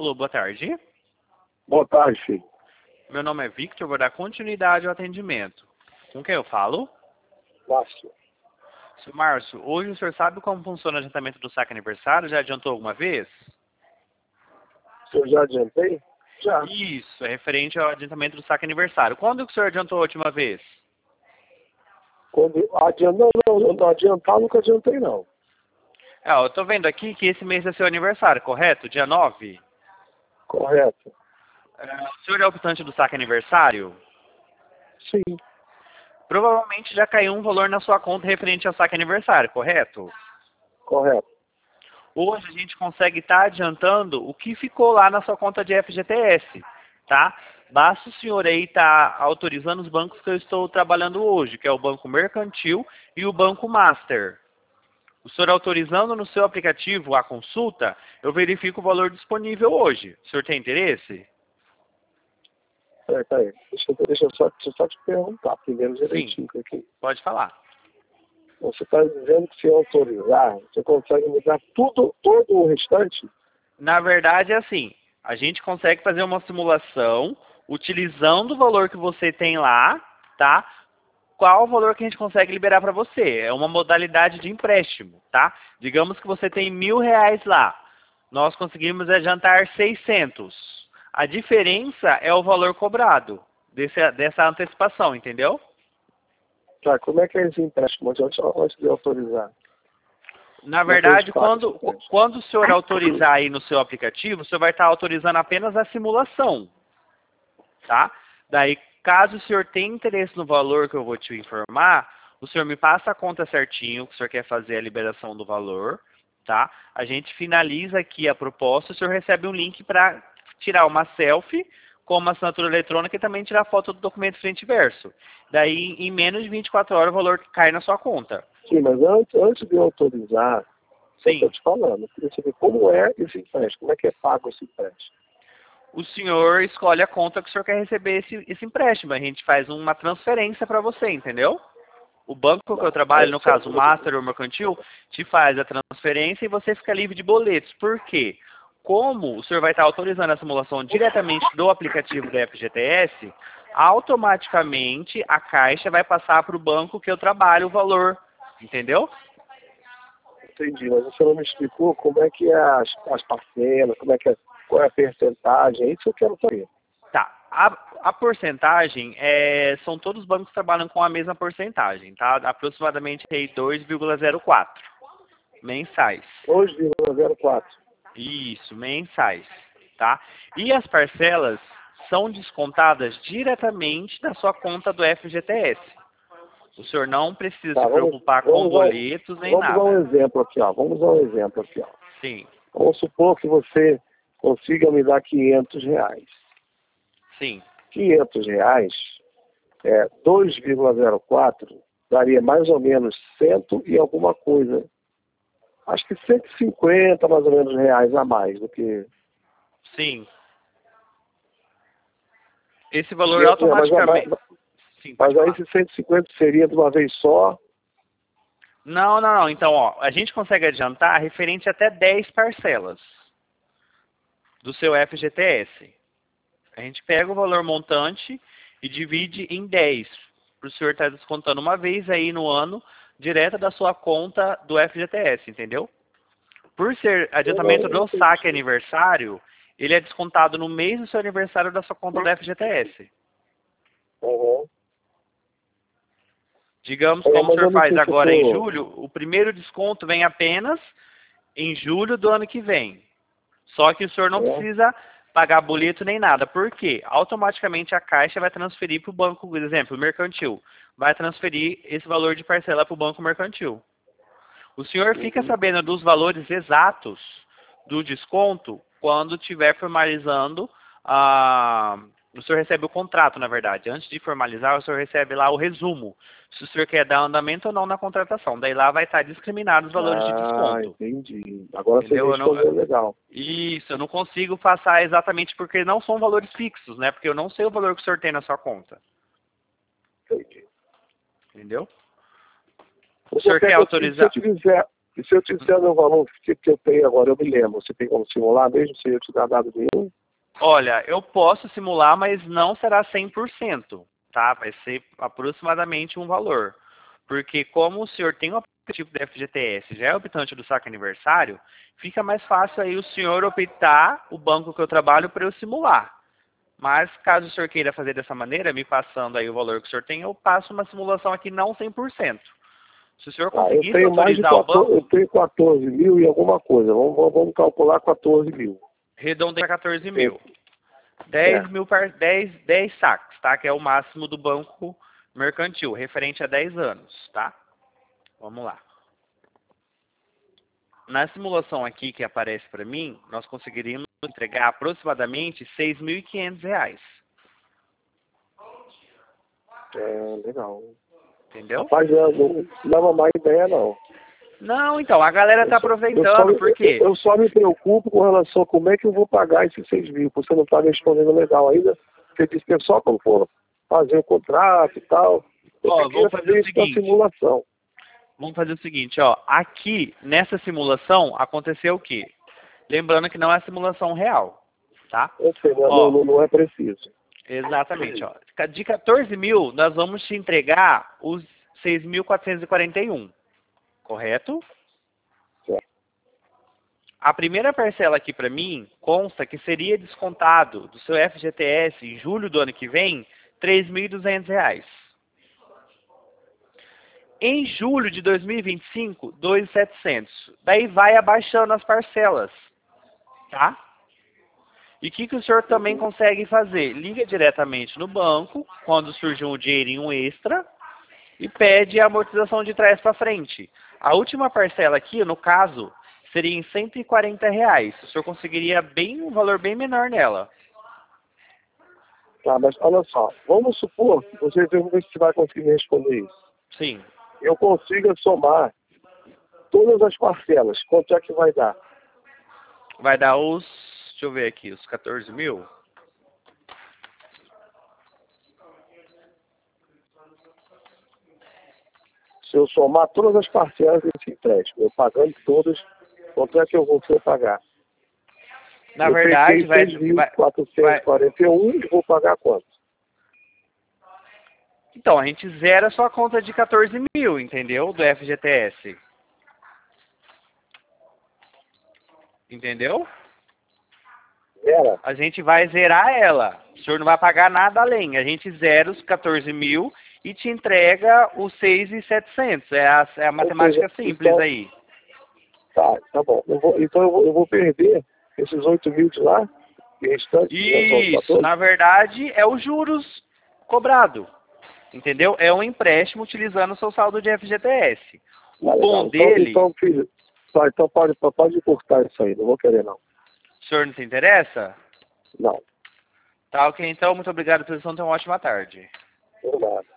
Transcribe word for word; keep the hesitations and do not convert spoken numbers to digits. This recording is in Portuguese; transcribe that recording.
Alô, boa tarde. Boa tarde, filho. Meu nome é Victor, vou dar continuidade ao atendimento. Com quem eu falo? Márcio. Seu Márcio, hoje o senhor sabe como funciona o adiantamento do saque aniversário? Já adiantou alguma vez? Se eu já adiantei? Já. Isso, é referente ao adiantamento do saque aniversário. Quando que o senhor adiantou a última vez? Quando adiantar, não, não, não adiantar, nunca adiantei, não. É, eu tô vendo aqui que esse mês é seu aniversário, correto? Dia nove? Correto. É, o senhor é optante do saque aniversário? Sim, Provavelmente já caiu um valor na sua conta referente ao saque aniversário, correto? correto. Hoje a gente consegue estar adiantando o que ficou lá na sua conta de F G T S, tá? Basta o senhor aí estar autorizando os bancos que eu estou trabalhando hoje, que é o Banco Mercantil e o Banco Master. O senhor autorizando no seu aplicativo a consulta, eu verifico o valor disponível hoje. O senhor tem interesse? Peraí, peraí. Deixa, eu- deixa, eu só, deixa eu só te perguntar primeiro direitinho aqui. Pode falar. Você está dizendo que se eu autorizar, você consegue mudar tudo, todo o restante? Na verdade é assim, a gente consegue fazer uma simulação utilizando o valor que você tem lá, tá? Qual o valor que a gente consegue liberar para você? É uma modalidade de empréstimo, tá? Digamos que você tem mil reais lá. Nós conseguimos adiantar seiscentos. A diferença é o valor cobrado desse, dessa antecipação, entendeu? Tá, como é que é esse empréstimo antes, antes de autorizar? Na Como é que a verdade, gente paga esse quando, empréstimo? quando o senhor autorizar aí no seu aplicativo, o senhor vai estar autorizando apenas a simulação, tá? Daí, caso o senhor tenha interesse no valor que eu vou te informar, o senhor me passa a conta certinho, que o senhor quer fazer a liberação do valor, tá? A gente finaliza aqui a proposta, o senhor recebe um link para tirar uma selfie com uma assinatura eletrônica e também tirar foto do documento frente e verso. Daí, em menos de vinte e quatro horas, o valor cai na sua conta. Sim, mas antes, antes de eu autorizar, eu Sim. estou te falando, eu queria saber como é esse empréstimo, como é que é pago esse empréstimo. O senhor escolhe a conta que o senhor quer receber esse, esse empréstimo. A gente faz uma transferência para você, entendeu? O banco que eu trabalho, Aí, no só- caso o Master ou Mercantil, te faz a transferência e você fica livre de boletos. Por quê? Como o senhor vai estar autorizando a simulação diretamente do aplicativo da F G T S, automaticamente a Caixa vai passar para o banco que eu trabalho o valor. Entendeu? Entendi, mas você não me explicou como é que é as, as parcelas, como é que é, qual é a percentagem, é isso que eu quero saber. Tá. A, a porcentagem, é, são todos os bancos que trabalham com a mesma porcentagem, tá? Aproximadamente aí dois vírgula zero quatro mensais. dois vírgula zero quatro. Isso, mensais, tá? E as parcelas são descontadas diretamente da sua conta do F G T S. O senhor não precisa Tá, se vamos, preocupar com vamos, ao- boletos nem vamos dar um nada. exemplo aqui, ó. Vamos dar um exemplo aqui, ó. Sim, Vamos supor que você consiga me dar quinhentos reais. sim. quinhentos reais, é, dois vírgula zero quatro, daria mais ou menos cento e alguma coisa. Acho que cento e cinquenta mais ou menos reais a mais do que... Sim. Esse valor quinhentos reais, mas, automaticamente... mas, Sim, pode mas aí falar. esses cento e cinquenta seria de uma vez só. Não, não, não. Então, ó, a gente consegue adiantar referente até dez parcelas do seu F G T S. A gente pega o valor montante e divide em dez, para o senhor estar descontando uma vez aí no ano, direto da sua conta do F G T S, entendeu? Por ser Eu não adiantamento do saque entendi. aniversário, ele é descontado no mês do seu aniversário da sua conta do F G T S. Uhum. Digamos, É, como o mas senhor eu não faz sei se eu agora em tô... julho, o primeiro desconto vem apenas em julho do ano que vem. Só que o senhor não É. precisa pagar boleto nem nada. Por quê? Automaticamente a Caixa vai transferir para o banco, por exemplo, mercantil. Vai transferir esse valor de parcela para o banco mercantil. O senhor fica Uhum. sabendo dos valores exatos do desconto quando estiver formalizando a... O senhor recebe o contrato, na verdade. Antes de formalizar, o senhor recebe lá o resumo. Se o senhor quer dar andamento ou não na contratação. Daí lá vai estar discriminado os valores de Ah, desconto. entendi. Agora você me Entendeu? Eu não, respondeu legal. isso, eu não consigo passar exatamente porque não são valores fixos, né? Porque eu não sei o valor que o senhor tem na sua conta. Entendi. Entendeu? O Você senhor quer quer que eu, se eu autorizar? te fizer, E se eu te disser o valor que, que eu tenho agora, eu me lembro, você tem como simular mesmo, sem eu te dar dado nenhum? Olha, eu posso simular, mas não será cem por cento, tá? Vai ser aproximadamente um valor. Porque como o senhor tem o aplicativo do F G T S, já é optante do saque aniversário, fica mais fácil aí o senhor optar o banco que eu trabalho para eu simular. Mas caso o senhor queira fazer dessa maneira, me passando aí o valor que o senhor tem, eu passo uma simulação aqui não cem por cento. Se o senhor Ah, eu conseguisse tenho mais de autorizar o quatorze, eu banco, tenho quatorze mil e alguma coisa. Vamos, vamos, vamos calcular quatorze mil. redondei para quatorze mil. É. dez mil par, dez, dez saques, tá? Que é o máximo do banco mercantil, referente a dez anos, tá? Vamos lá. Na simulação aqui que aparece para mim, nós conseguiríamos entregar aproximadamente seis mil e quinhentos reais. É, legal. Entendeu? Rapaz, eu não, não é uma má ideia, não. Não, então, a galera tá Eu só, eu, só, aproveitando, por quê? eu só me preocupo com relação a como é que eu vou pagar esses seis mil. Você não está me respondendo legal ainda. Você disse que é só quando for fazer o contrato e tal. Eu Ó, queria vamos fazer fazer o isso na seguinte. simulação. Vamos fazer o seguinte, ó. Aqui, nessa simulação, aconteceu o quê? Lembrando que não é simulação real, tá? Eu sei, não, Ó, não, não é preciso. exatamente, ó. De quatorze mil, nós vamos te entregar os seis mil quatrocentos e quarenta e um, correto? Certo. A primeira parcela aqui para mim consta que seria descontado do seu F G T S em julho do ano que vem, três mil e duzentos reais. Em julho de dois mil e vinte e cinco, dois mil e setecentos. Daí vai abaixando as parcelas, tá? E o que, que o senhor também consegue fazer? Liga diretamente no banco, quando surgir um dinheirinho extra, e pede a amortização de trás para frente. A última parcela aqui, no caso, seria em cento e quarenta reais. O senhor conseguiria bem um valor bem menor nela. Tá, mas olha só. Vamos supor que você vê se você vai conseguir me responder isso. Sim. Eu consiga somar todas as parcelas. Quanto é que vai dar? Vai dar os... Deixa eu ver aqui, os quatorze mil. Se eu somar todas as parcelas desse empréstimo, eu pagando todas, quanto é que eu vou ter pagar? Na eu verdade, vai... seis mil vai, quatrocentos e quarenta e um e vou pagar quanto? Então, a gente zera só a conta de quatorze mil, entendeu? Do F G T S. Entendeu? Era? A gente vai zerar ela. O senhor não vai pagar nada além. A gente zera os quatorze mil e te entrega os seis mil e setecentos. É a, é a matemática seja, simples então, aí. tá, tá bom. Eu vou, então eu vou, eu vou perder esses oito mil de lá, e restante, Isso, na verdade, é os juros cobrado. Entendeu? É um empréstimo utilizando o seu saldo de F G T S. O tá, bom então, dele... Então, filho, tá, então pode, pode cortar isso aí, não vou querer não. O senhor não se interessa? Não. Tá, ok. Então, muito obrigado pela atenção. Tenha uma ótima tarde. Não nada.